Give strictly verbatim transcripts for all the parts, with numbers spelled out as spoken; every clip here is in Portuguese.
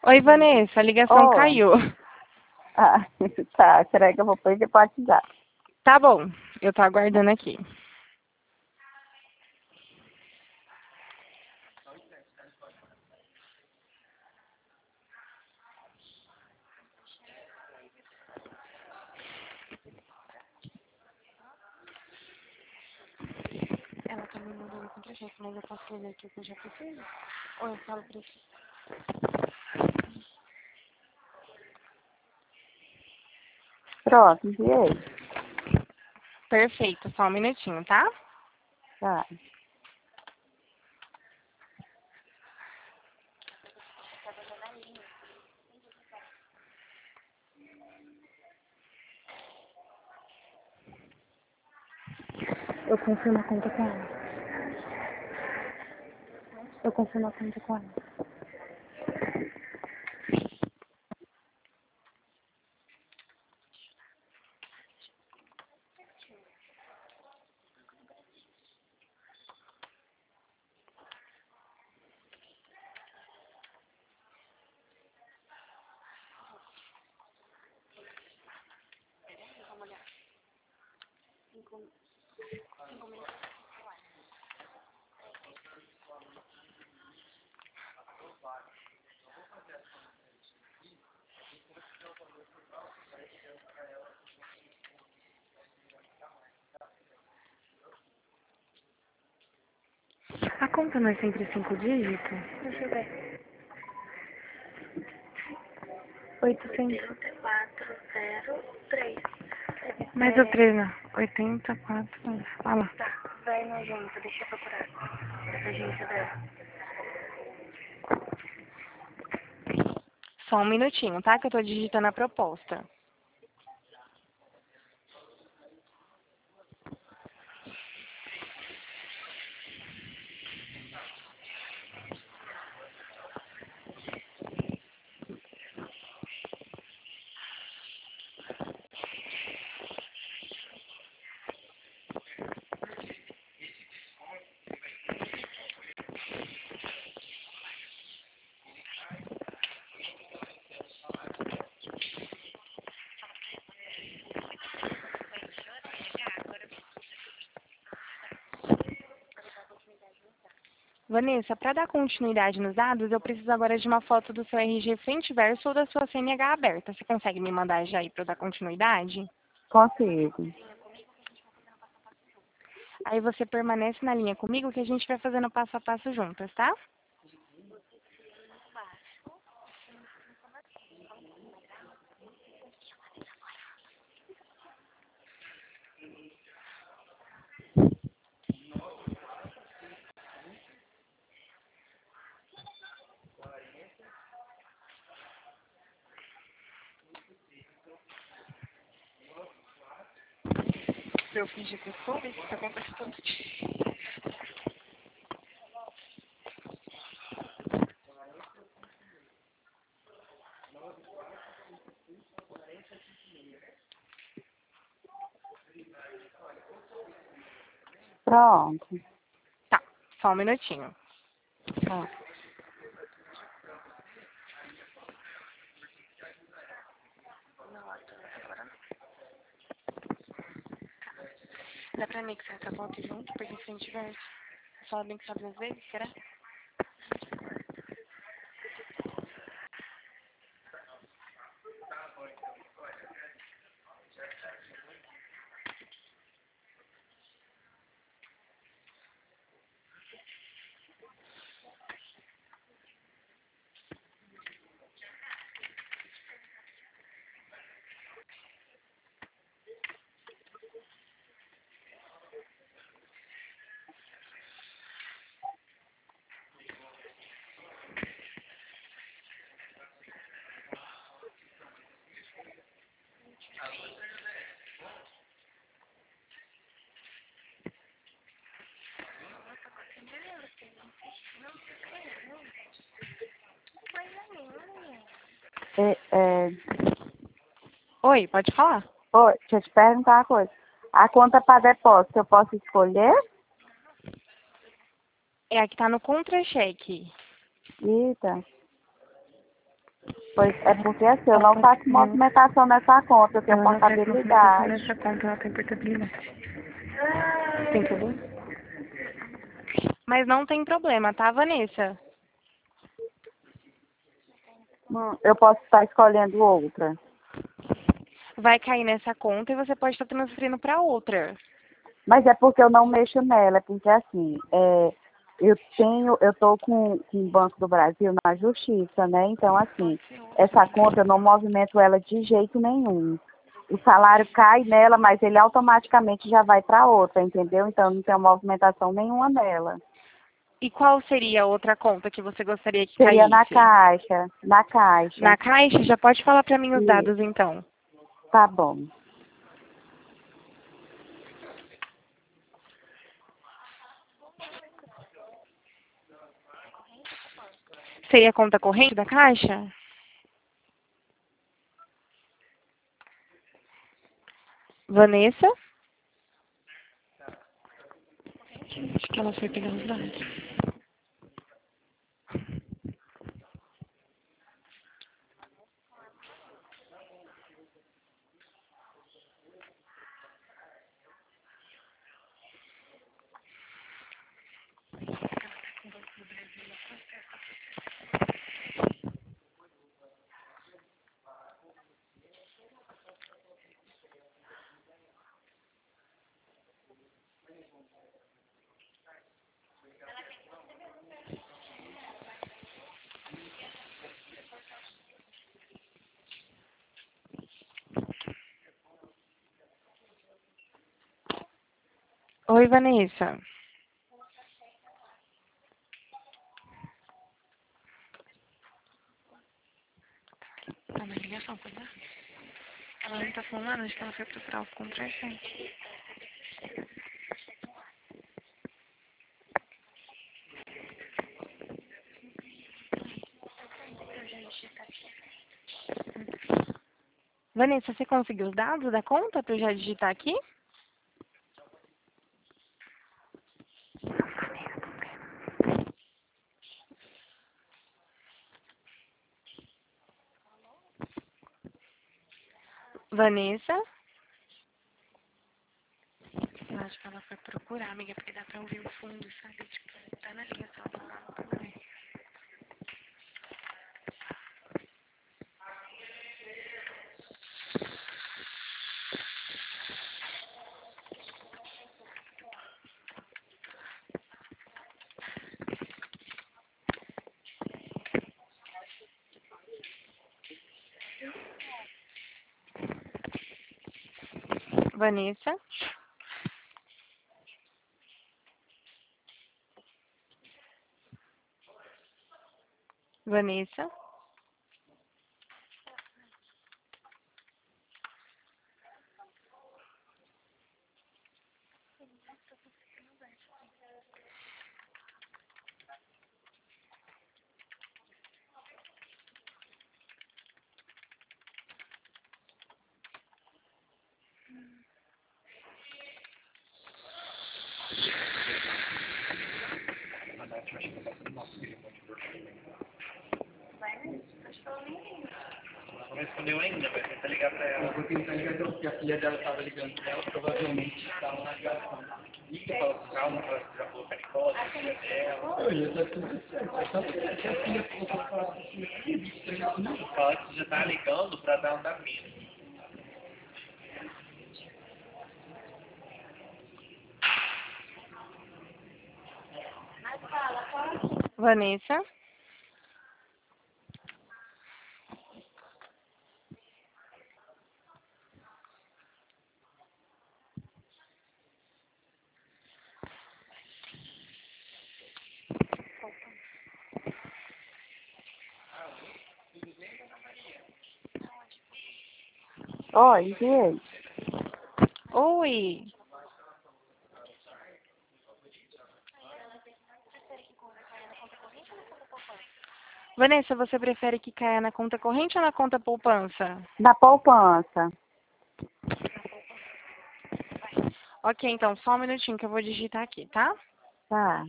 Oi, Vanessa, a ligação Oi. caiu. Ah, tá. Será que eu vou pôr de WhatsApp? Tá bom, eu tô aguardando aqui. Ela tá me mandando contra-cheque, mas eu posso fazer aqui o que eu já preciso? Ou eu falo pra ti? Pronto, enviei. Perfeito, só um minutinho, tá? Tá. Eu confirmo a conta com ela. Eu confirmo a conta com ela. A conta não é sempre cinco dígitos? Deixa eu ver. oitocentos. oitenta e quatro zero três. Mais o três, não. oitenta e quatro. Olha lá. Tá, vai na agência, deixa eu procurar. A agência dela. Só um minutinho, tá? Que eu tô digitando a proposta. Vanessa, para dar continuidade nos dados, eu preciso agora de uma foto do seu R G frente e verso ou da sua C N H aberta. Você consegue me mandar já aí para eu dar continuidade? Consigo. Aí você permanece na linha comigo que a gente vai fazendo passo a passo juntas, tá? Pra eu fingir que eu soube, isso acontece todo dia. Pronto. Tá, só um minutinho. Tá. Dá pra anexar essa foto junto, porque se a gente tiver só anexar duas vezes, será? É, é... Oi, pode falar? Oi, deixa eu te perguntar uma coisa. A conta para depósito, eu posso escolher? É a que tá no contra-cheque. Eita. Pois é porque assim, eu não faço movimentação nessa conta, eu tenho Ela não faz movimentação portabilidade. nessa conta, ela tem portabilidade. Tem tudo? Mas não tem problema, tá, Vanessa? Hum, Eu posso estar escolhendo outra. Vai cair nessa conta e você pode estar transferindo para outra. Mas é porque eu não mexo nela, é porque assim, é, eu tenho, eu tô com, com o Banco do Brasil na justiça, né? Então, assim, essa conta eu não movimento ela de jeito nenhum. O salário cai nela, mas ele automaticamente já vai para outra, entendeu? Então eu não tenho movimentação nenhuma nela. E qual seria a outra conta que você gostaria que Seria na caísse? caixa, na caixa. Na Caixa? Já pode falar para mim os Isso, dados, então. tá bom. Seria a conta corrente da Caixa? Vanessa? Acho que ela foi pegar os dados. Oi, Vanessa. Tá na ligação, tá? Ela não tá falando nada, acho que ela foi procurar o contra-cheque. Vanessa, você conseguiu os dados da conta para eu já digitar aqui? Vanessa? Eu acho que ela foi procurar, amiga, porque dá pra ouvir o fundo, sabe? Tipo, tá na ligação, ela não tá lá. Vanessa? Vanessa? Não respondeu ainda, vai tentar ligar pra ela. Eu vou tentar ligar pra ela, porque a filha dela estava ligando pra ela, provavelmente estava na ligação. Liga, fala com calma, fala que já falou com a Nicole, a filha dela. Olha, tá tudo certo, é só porque a filha falou pra falar com a filha. Fala que você já tá ligando pra dar andamento. Vanessa? Oi, enviei. Oi! Vanessa, você prefere que caia na conta corrente ou na conta poupança? Na poupança. Ok, então, só um minutinho que eu vou digitar aqui, tá? Tá.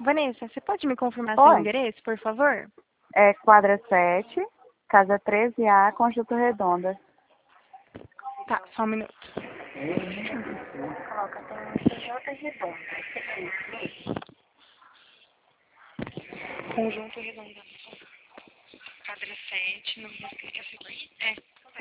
Vanessa, você pode me confirmar seu Oi. endereço, por favor? É quadra sete, casa treze A, Conjunto Redonda. Tá, só um minuto. Coloca, tem um C J Redonda. Conjunto Redondo. Quadra sete, não me explica aqui. É.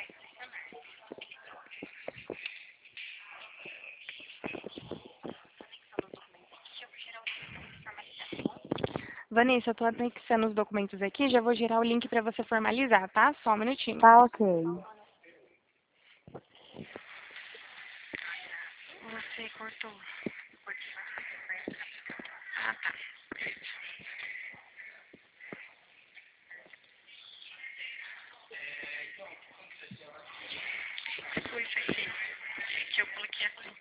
Vanessa, eu tô anexando os documentos aqui, já vou gerar o link pra você formalizar, tá? Só um minutinho. Tá ok. Você cortou. Ah, tá. Foi isso aqui. Que eu coloquei aqui.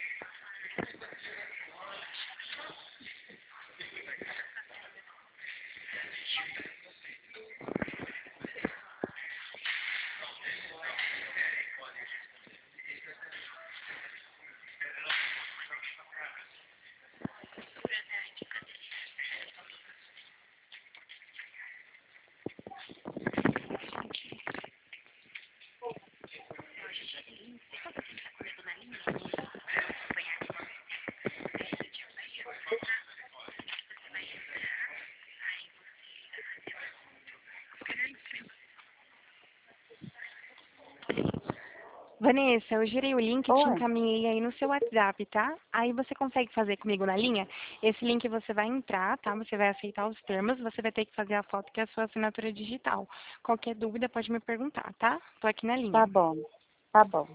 Vanessa, eu gerei o link e te Oi. encaminhei aí no seu WhatsApp, tá? Aí você consegue fazer comigo na linha? Esse link você vai entrar, tá? Você vai aceitar os termos, você vai ter que fazer a foto que é a sua assinatura digital. Qualquer dúvida pode me perguntar, tá? Tô aqui na linha. Tá bom. Tá bom.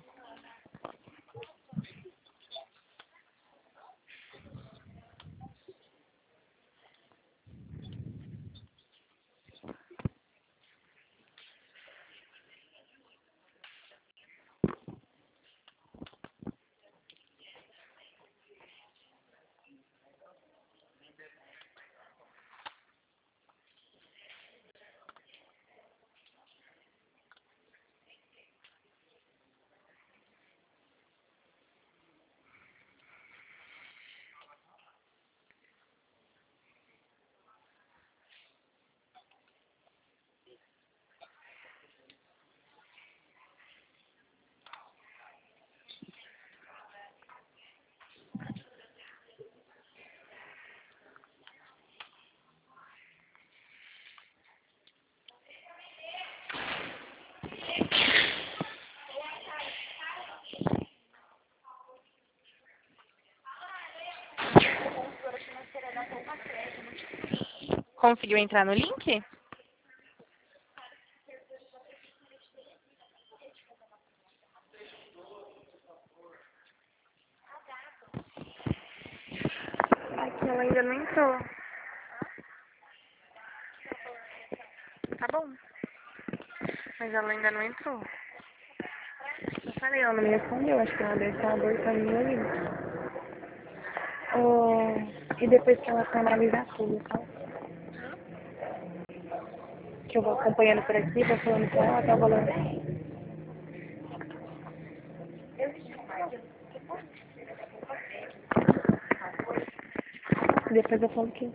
Conseguiu entrar no link? Aqui ela ainda não entrou. Tá bom. Mas ela ainda não entrou. Eu falei, ela não me respondeu. Acho que ela deve estar abortando ali. Oh, e depois que ela formalizar tudo, tá? Que eu vou acompanhando por aqui, vou falando com ela até o valor. Depois eu falo que...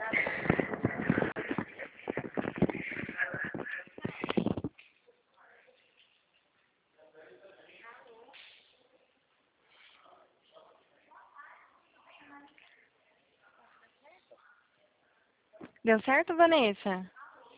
Deu certo, Vanessa?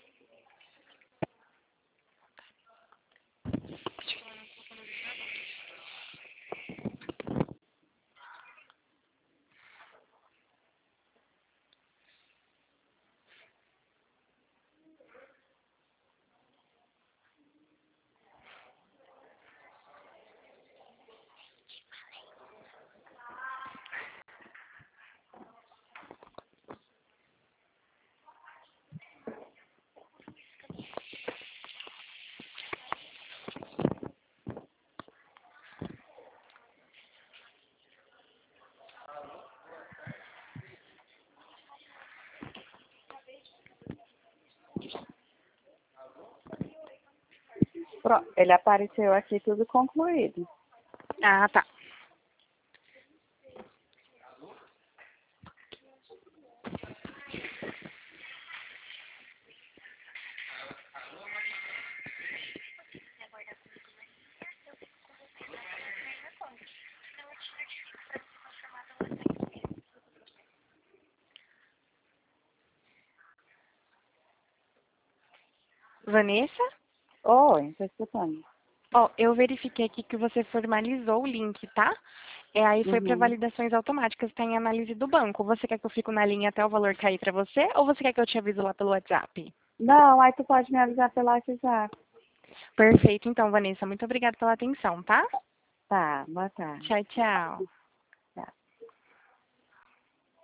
Pro- Ele apareceu aqui tudo concluído. Ah, tá. Vanessa? Oi, estou escutando. Ó, eu verifiquei aqui que você formalizou o link, tá? É, aí foi para Uhum. validações automáticas, está em análise do banco. Você quer que eu fique na linha até o valor cair para você ou você quer que eu te aviso lá pelo WhatsApp? Não, aí tu pode me avisar pelo WhatsApp. Perfeito, então, Vanessa. Muito obrigada pela atenção, tá? Tá, boa tarde. Tchau, tchau.